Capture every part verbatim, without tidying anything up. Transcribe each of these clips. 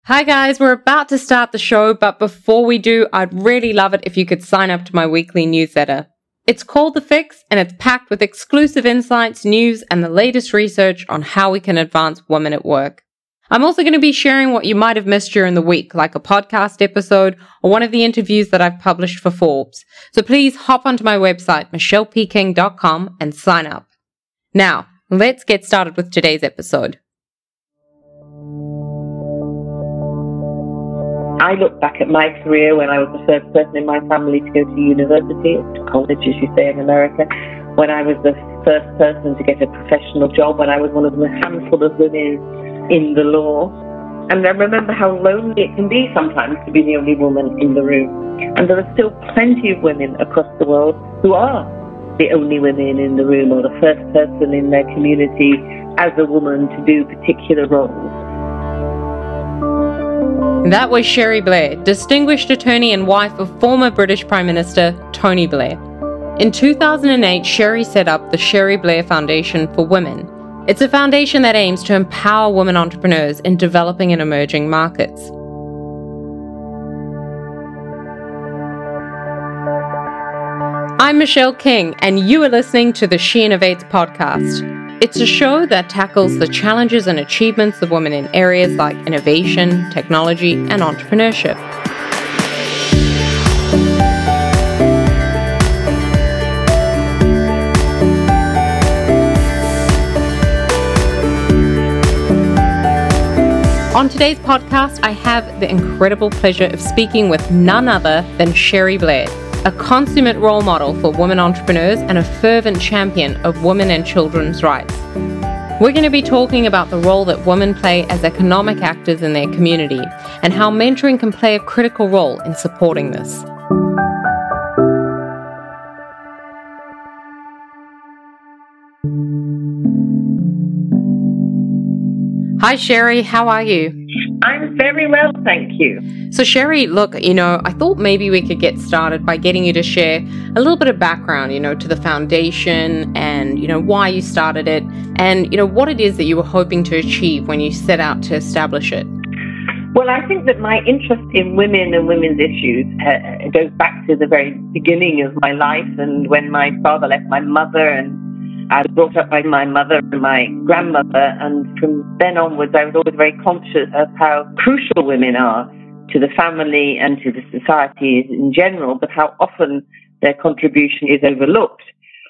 Hi guys, we're about to start the show, but before we do, I'd really love it if you could sign up to my weekly newsletter. It's called The Fix, and it's packed with exclusive insights, news, and the latest research on how we can advance women at work. I'm also going to be sharing what you might have missed during the week, like a podcast episode or one of the interviews that I've published for Forbes. So please hop onto my website, michelle p king dot com, and sign up. Now, let's get started with today's episode. I look back at my career when I was the first person in my family to go to university, or to college, as you say in America, when I was the first person to get a professional job, when I was one of the handful of women in the law. And I remember how lonely it can be sometimes to be the only woman in the room. And there are still plenty of women across the world who are the only women in the room, or the first person in their community as a woman to do particular roles. That was Cherie Blair, distinguished attorney and wife of former British Prime Minister Tony Blair. In two thousand eight, Cherie set up the Cherie Blair Foundation for Women. It's a foundation that aims to empower women entrepreneurs in developing and emerging markets. I'm Michelle King, and you are listening to the She Innovates podcast. It's a show that tackles the challenges and achievements of women in areas like innovation, technology, and entrepreneurship. On today's podcast, I have the incredible pleasure of speaking with none other than Cherie Blair, a consummate role model for women entrepreneurs and a fervent champion of women and children's rights. We're going to be talking about the role that women play as economic actors in their community and how mentoring can play a critical role in supporting this. Hi Cherie, how are you? I'm very well, thank you. So Cherie, look, you know, I thought maybe we could get started by getting you to share a little bit of background, you know, to the foundation and, you know, why you started it and, you know, what it is that you were hoping to achieve when you set out to establish it. Well, I think that my interest in women and women's issues uh, goes back to the very beginning of my life, and when my father left my mother, and I was brought up by my mother and my grandmother, and from then onwards I was always very conscious of how crucial women are to the family and to the society in general, but how often their contribution is overlooked.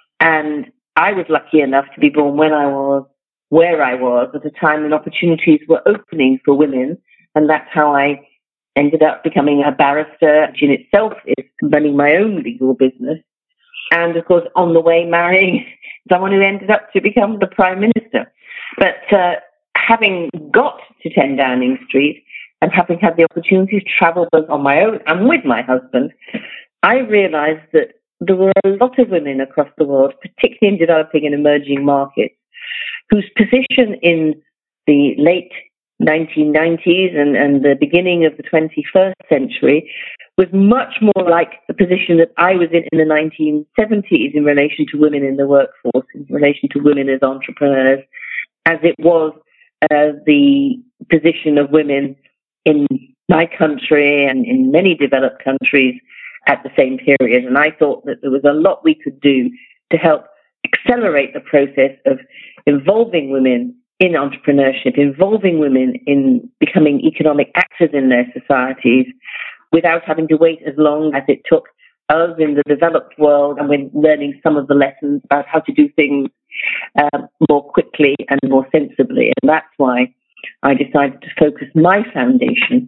And I was lucky enough to be born when I was where I was at a time when opportunities were opening for women, and that's how I ended up becoming a barrister, which in itself is running my own legal business. And of course, on the way, marrying someone who ended up to become the Prime Minister. But uh, having got to ten Downing Street and having had the opportunity to travel both on my own and with my husband, I realized that there were a lot of women across the world, particularly in developing and emerging markets, whose position in the late nineteen nineties and, and the beginning of the twenty-first century was much more like the position that I was in in the nineteen seventies in relation to women in the workforce, in relation to women as entrepreneurs, as it was uh, the position of women in my country and in many developed countries at the same period. And I thought that there was a lot we could do to help accelerate the process of involving women in entrepreneurship, involving women in becoming economic actors in their societies, without having to wait as long as it took us in the developed world, and we're learning some of the lessons about how to do things uh, more quickly and more sensibly. And that's why I decided to focus my foundation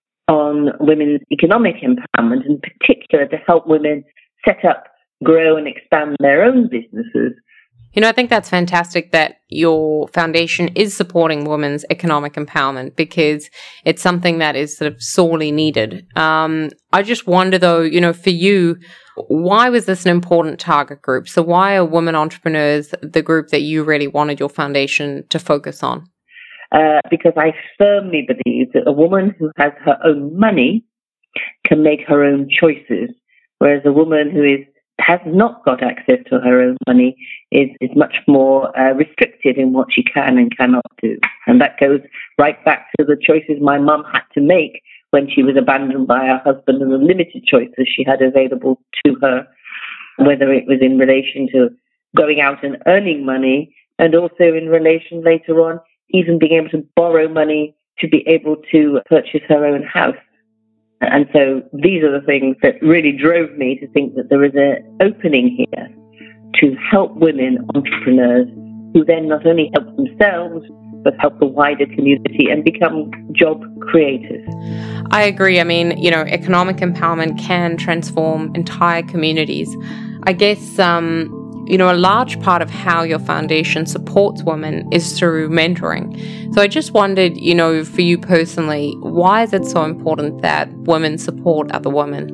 on women's economic empowerment, in particular to help women set up, grow and expand their own businesses. You know, I think that's fantastic that your foundation is supporting women's economic empowerment, because it's something that is sort of sorely needed. Um, I just wonder, though, you know, for you, why was this an important target group? So why are women entrepreneurs the group that you really wanted your foundation to focus on? Uh, because I firmly believe that a woman who has her own money can make her own choices, whereas a woman who is has not got access to her own money is, is much more uh, restricted in what she can and cannot do. And that goes right back to the choices my mum had to make when she was abandoned by her husband and the limited choices she had available to her, whether it was in relation to going out and earning money and also in relation later on even being able to borrow money to be able to purchase her own house. And so these are the things that really drove me to think that there is an opening here to help women entrepreneurs who then not only help themselves, but help the wider community and become job creators. I agree. I mean, you know, economic empowerment can transform entire communities. I guess, um, you know, a large part of how your foundation supports women is through mentoring. So I just wondered, you know, for you personally, why is it so important that women support other women?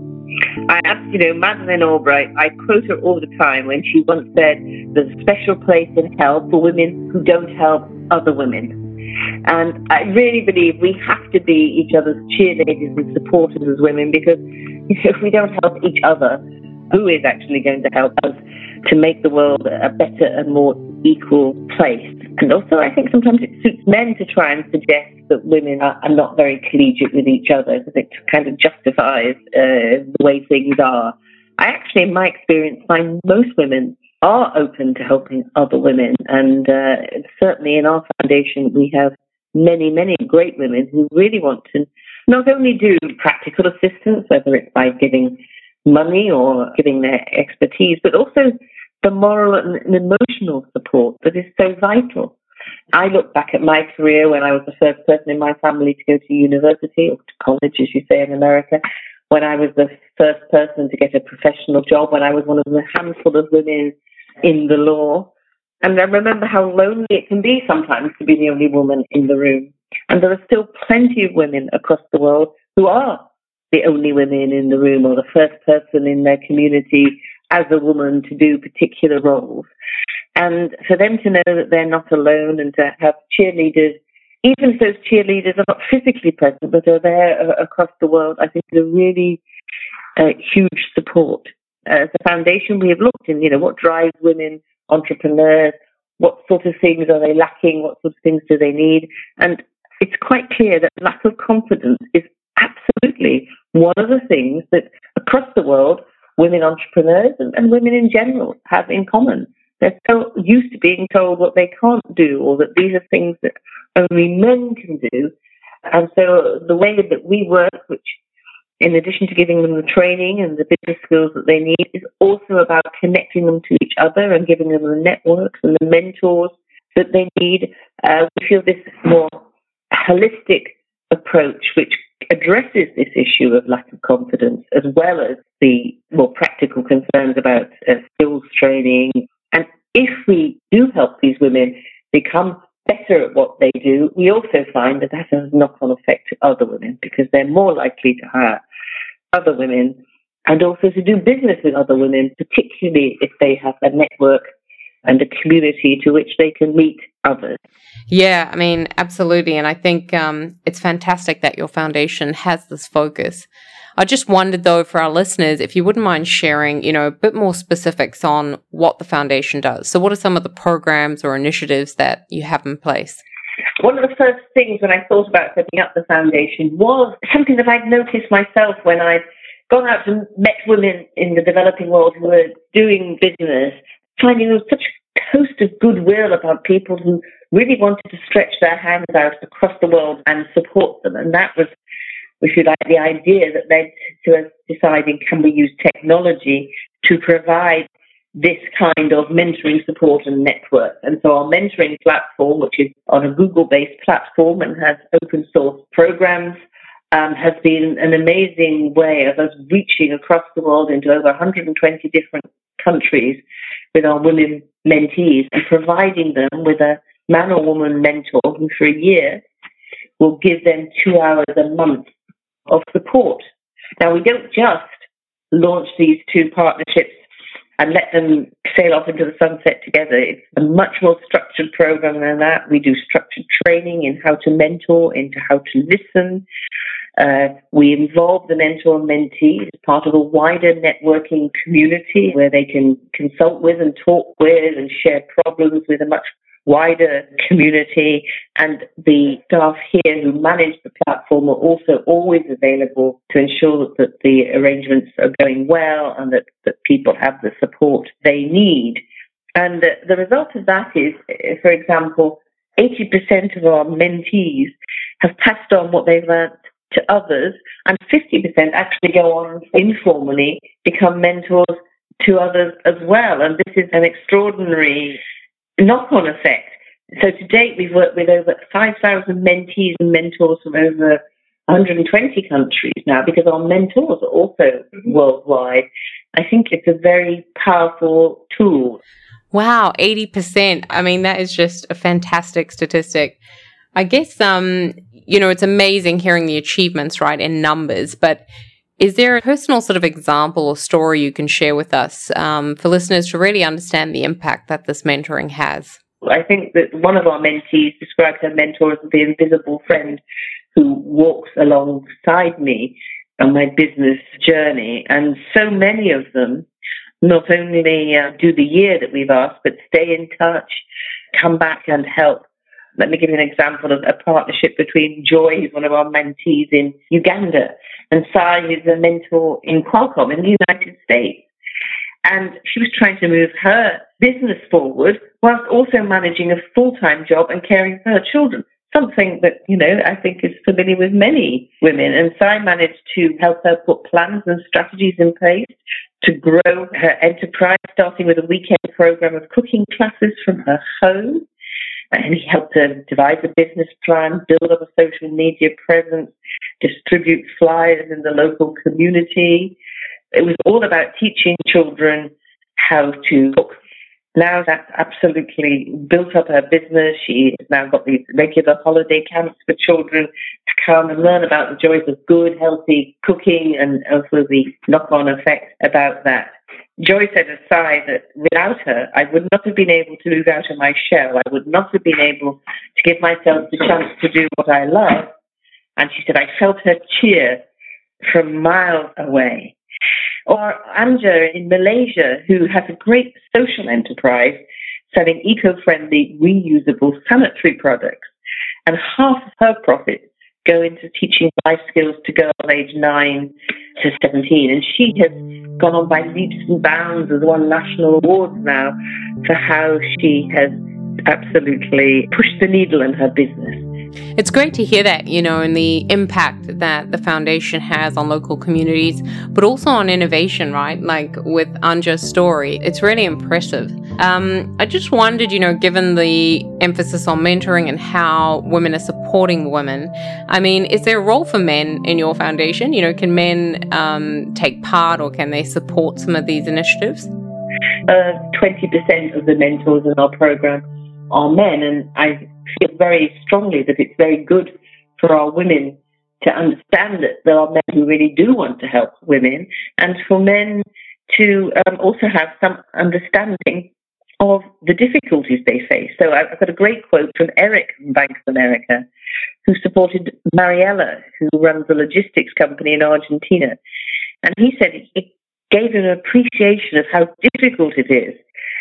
I asked, you know, Madeleine Albright, I quote her all the time when she once said, there's a special place in hell for women who don't help other women. And I really believe we have to be each other's cheerleaders and supporters as women, because if we don't help each other, who is actually going to help us to make the world a better and more equal place? And also, I think sometimes it suits men to try and suggest that women are, are not very collegiate with each other, because it kind of justifies uh, the way things are. I actually, in my experience, find most women are open to helping other women. And uh, certainly in our foundation, we have many, many great women who really want to not only do practical assistance, whether it's by giving money or giving their expertise, but also the moral and emotional support that is so vital. I look back at my career when I was the first person in my family to go to university, or to college, as you say in America, when I was the first person to get a professional job, when I was one of the handful of women in the law. And I remember how lonely it can be sometimes to be the only woman in the room. And there are still plenty of women across the world who are the only women in the room or the first person in their community as a woman to do particular roles. And for them to know that they're not alone and to have cheerleaders, even if those cheerleaders are not physically present, but are there across the world, I think is a really uh, huge support. As a foundation, we have looked in, you know, what drives women entrepreneurs, what sort of things are they lacking, what sort of things do they need. And it's quite clear that lack of confidence is absolutely one of the things that across the world, women entrepreneurs and, and women in general have in common. They're so used to being told what they can't do, or that these are things that only men can do. And so the way that we work, which in addition to giving them the training and the business skills that they need, is also about connecting them to each other and giving them the networks and the mentors that they need. Uh, we feel this more holistic approach, which addresses this issue of lack of confidence, as well as the more practical concerns about uh, skills training. And if we do help these women become better at what they do, we also find that that has a knock-on effect to other women, because they're more likely to hire other women and also to do business with other women, particularly if they have a network and a community to which they can meet others. Yeah, I mean, absolutely. And I think um, it's fantastic that your foundation has this focus. I just wondered, though, for our listeners, if you wouldn't mind sharing, you know, a bit more specifics on what the foundation does. So what are some of the programs or initiatives that you have in place? One of the first things when I thought about setting up the foundation was something that I'd noticed myself when I'd gone out and met women in the developing world who were doing business, finding there was such a host of goodwill about people who really wanted to stretch their hands out across the world and support them. And that was, if you like, the idea that led to us deciding, can we use technology to provide this kind of mentoring support and network? And so our mentoring platform, which is on a Google-based platform and has open source programs, um, has been an amazing way of us reaching across the world into over one hundred twenty different countries with our women mentees and providing them with a man or woman mentor who for a year will give them two hours a month of support. Now, we don't just launch these two partnerships and let them sail off into the sunset together. It's a much more structured program than that. We do structured training in how to mentor, into how to listen, Uh, we involve the mentor and mentee as part of a wider networking community where they can consult with and talk with and share problems with a much wider community. And the staff here who manage the platform are also always available to ensure that, that the arrangements are going well and that, that people have the support they need. And the, the result of that is, for example, eighty percent of our mentees have passed on what they've learned to others, and fifty percent actually go on informally, become mentors to others as well. And this is an extraordinary knock-on effect. So to date, we've worked with over five thousand mentees and mentors from over one hundred twenty countries now, because our mentors are also worldwide. I think it's a very powerful tool. Wow, eighty percent. I mean, that is just a fantastic statistic. I guess, um, you know, it's amazing hearing the achievements, right, in numbers, but is there a personal sort of example or story you can share with us um, for listeners to really understand the impact that this mentoring has? I think that one of our mentees described her mentor as the invisible friend who walks alongside me on my business journey. And so many of them not only uh, do the year that we've asked, but stay in touch, come back and help. Let me give you an example of a partnership between Joy, who's one of our mentees in Uganda, and Sai, who's a mentor in Qualcomm in the United States. And she was trying to move her business forward whilst also managing a full-time job and caring for her children, something that, you know, I think is familiar with many women. And Sai managed to help her put plans and strategies in place to grow her enterprise, starting with a weekend program of cooking classes from her home. And he helped her devise a business plan, build up a social media presence, distribute flyers in the local community. It was all about teaching children how to cook. Now that's absolutely built up her business. She has now got these regular holiday camps for children to come and learn about the joys of good, healthy cooking and also the knock-on effect about that. Joy said aside that without her, I would not have been able to move out of my shell. I would not have been able to give myself the chance to do what I love. And she said, I felt her cheer from miles away. Or Anja in Malaysia, who has a great social enterprise selling eco-friendly, reusable sanitary products. And half of her profits go into teaching life skills to girls aged nine to seventeen. And she has gone on by leaps and bounds, has won national awards now for how she has absolutely pushed the needle in her business. It's great to hear that, you know, and the impact that the foundation has on local communities, but also on innovation, right? Like with Anja's story, it's really impressive. Um, I just wondered, you know, given the emphasis on mentoring and how women are supporting women, I mean, is there a role for men in your foundation? You know, can men um, take part or can they support some of these initiatives? Uh, twenty percent of the mentors in our program are men, and I feel very strongly that it's very good for our women to understand that there are men who really do want to help women, and for men to um, also have some understanding of the difficulties they face. So I've got a great quote from Eric from Bank of America, who supported Mariella, who runs a logistics company in Argentina. And he said it gave him an appreciation of how difficult it is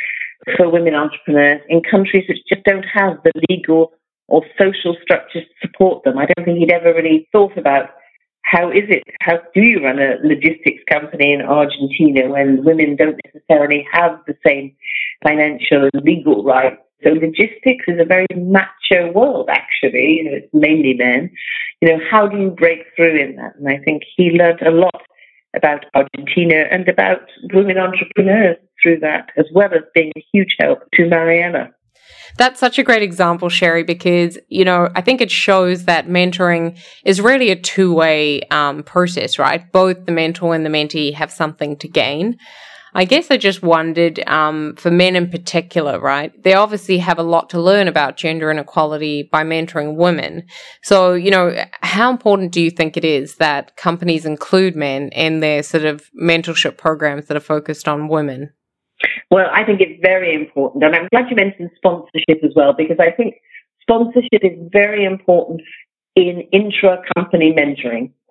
for women entrepreneurs in countries which just don't have the legal or social structures to support them. I don't think he'd ever really thought about how is it, how do you run a logistics company in Argentina when women don't necessarily have the same financial and legal rights. So logistics is a very macho world, actually. You know, it's mainly men. You know, how do you break through in that? And I think he learned a lot about Argentina and about women entrepreneurs through that, as well as being a huge help to Mariella. That's such a great example, Sherry, because, you know, I think it shows that mentoring is really a two-way um, process, right? Both the mentor and the mentee have something to gain. I guess I just wondered, um, for men in particular, right? They obviously have a lot to learn about gender inequality by mentoring women. So, you know, how important do you think it is that companies include men in their sort of mentorship programs that are focused on women? Well, I think it's very important. And I'm glad you mentioned sponsorship as well, because I think sponsorship is very important in intra-company mentoring.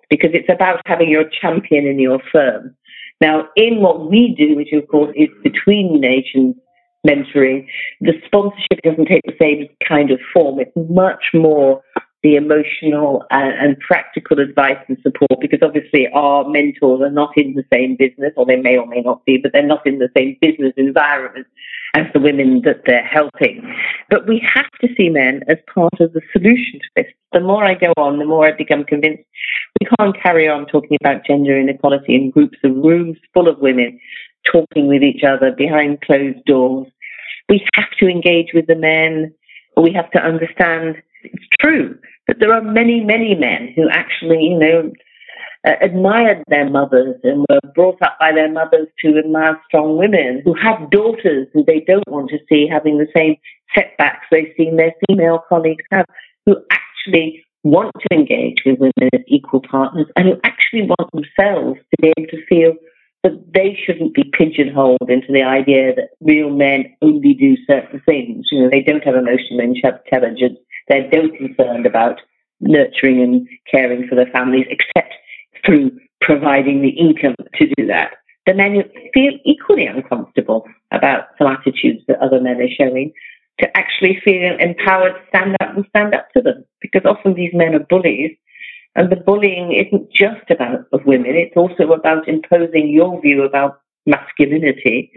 because it's about having your champion in your firm. Now, in what we do, which of course is between nations mentoring, the sponsorship doesn't take the same kind of form. It's much more the emotional and, and practical advice and support, because obviously our mentors are not in the same business, or they may or may not be, but they're not in the same business environment as the women that they're helping. But we have to see men as part of the solution to this. The more I go on, the more I become convinced we can't carry on talking about gender inequality in groups of rooms full of women talking with each other behind closed doors. We have to engage with the men. We have to understand it's true that there are many, many men who actually, you know, uh, admired their mothers and were brought up by their mothers to admire strong women, who have daughters who they don't want to see having the same setbacks they've seen their female colleagues have, who actually want to engage with women as equal partners, and who actually want themselves to be able to feel that they shouldn't be pigeonholed into the idea that real men only do certain things. You know, they don't have emotional intelligence. They're no concerned about nurturing and caring for their families, except through providing the income to do that. The men feel equally uncomfortable about some attitudes that other men are showing, to actually feel empowered to stand up and stand up to them. Because often these men are bullies, and the bullying isn't just about of women, it's also about imposing your view about masculinity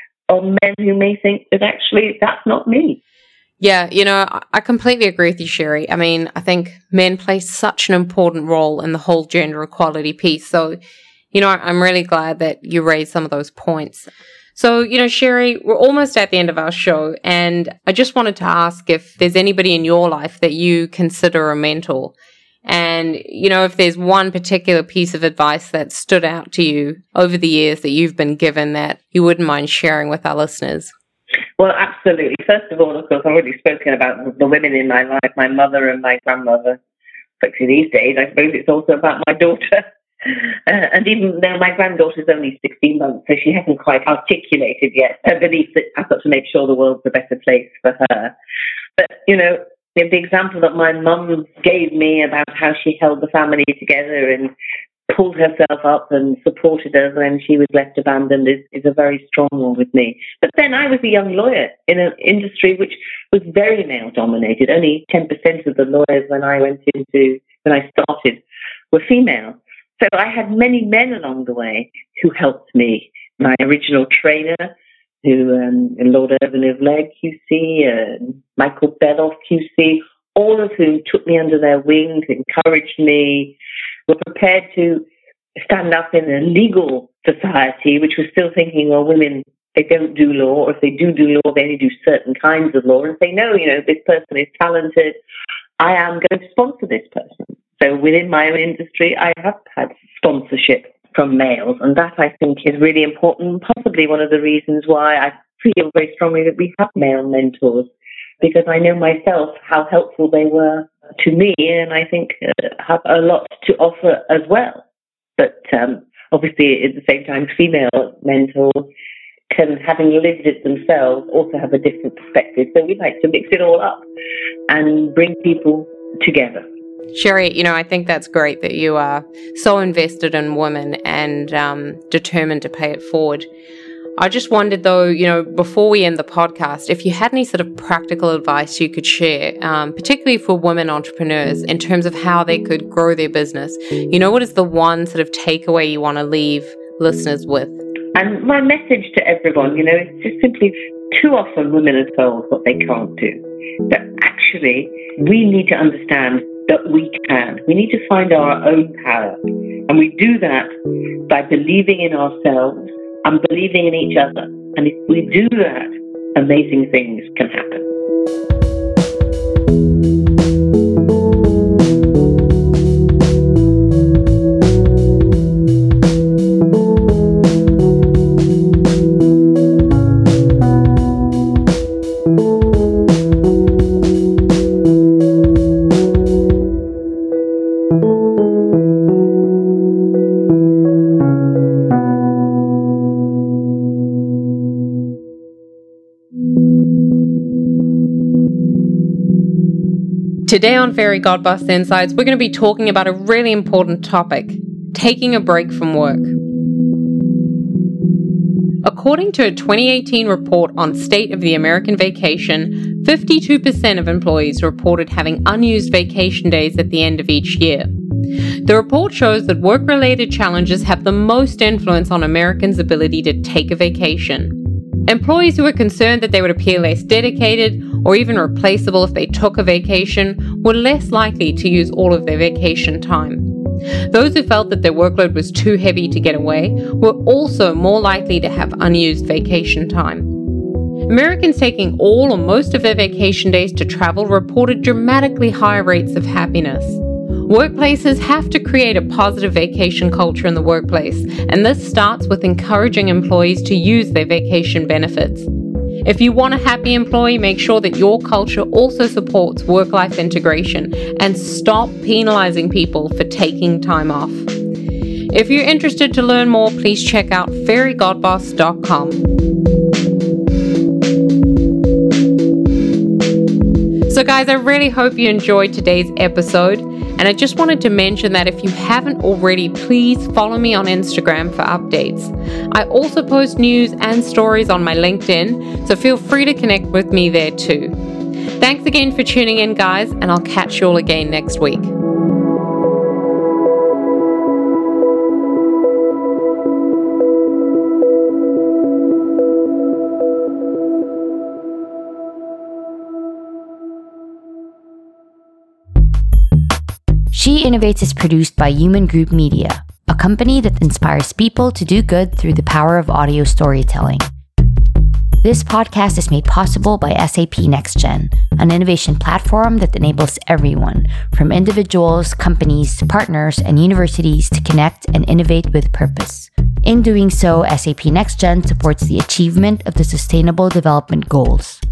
on men who may think that actually that's not me. Yeah, you know, I completely agree with you, Sherry. I mean, I think men play such an important role in the whole gender equality piece. So, you know, I'm really glad that you raised some of those points. So, you know, Sherry, we're almost at the end of our show, and I just wanted to ask if there's anybody in your life that you consider a mentor. And, you know, if there's one particular piece of advice that stood out to you over the years that you've been given that you wouldn't mind sharing with our listeners. Well, absolutely. First of all, of course, I've already spoken about the women in my life, my mother and my grandmother. Especially these days, I suppose it's also about my daughter. Uh, and even though my granddaughter's only sixteen months, so she hasn't quite articulated yet her belief that I've got to make sure the world's a better place for her. But, you know, the example that my mum gave me about how she held the family together and pulled herself up and supported us when she was left abandoned is, is a very strong one with me. But then I was a young lawyer in an industry which was very male-dominated. Only ten percent of the lawyers when I went into, when I started, were female. So I had many men along the way who helped me. My original trainer, who um, Lord Irvin of Legg Q C, uh, Michael Beloff Q C, all of whom took me under their wing, encouraged me, were prepared to stand up in a legal society which was still thinking, well, women, they don't do law, or if they do do law, they only do certain kinds of law, and say, no, you know, this person is talented, I am going to sponsor this person. So within my own industry, I have had sponsorship from males, and that I think is really important, possibly one of the reasons why I feel very strongly that we have male mentors, because I know myself how helpful they were to me, and I think uh, have a lot to offer as well. But um, obviously, at the same time, female mentors can, having lived it themselves, also have a different perspective. So we like to mix it all up and bring people together. Sherry, you know, I think that's great that you are so invested in women and um, determined to pay it forward. I just wondered, though, you know, before we end the podcast, if you had any sort of practical advice you could share, um, particularly for women entrepreneurs, in terms of how they could grow their business. You know, what is the one sort of takeaway you want to leave listeners with? And my message to everyone, you know, is just simply, too often women are told what they can't do. But actually, we need to understand that we can. We need to find our own power. And we do that by believing in ourselves and believing in each other. And if we do that, amazing things can happen. Today on Fairy Godbust Insights, we're going to be talking about a really important topic, taking a break from work. According to a twenty eighteen report on State of the American Vacation, fifty-two percent of employees reported having unused vacation days at the end of each year. The report shows that work-related challenges have the most influence on Americans' ability to take a vacation. Employees who were concerned that they would appear less dedicated or even replaceable if they took a vacation were less likely to use all of their vacation time. Those who felt that their workload was too heavy to get away were also more likely to have unused vacation time. Americans taking all or most of their vacation days to travel reported dramatically higher rates of happiness. Workplaces have to create a positive vacation culture in the workplace, and this starts with encouraging employees to use their vacation benefits. If you want a happy employee, make sure that your culture also supports work-life integration and stop penalizing people for taking time off. If you're interested to learn more, please check out fairy godboss dot com. So guys, I really hope you enjoyed today's episode. And I just wanted to mention that if you haven't already, please follow me on Instagram for updates. I also post news and stories on my LinkedIn, so feel free to connect with me there too. Thanks again for tuning in, guys, and I'll catch you all again next week. She Innovates is produced by Human Group Media, a company that inspires people to do good through the power of audio storytelling. This podcast is made possible by S A P NextGen, an innovation platform that enables everyone, from individuals, companies, partners, and universities to connect and innovate with purpose. In doing so, S A P NextGen supports the achievement of the Sustainable Development Goals.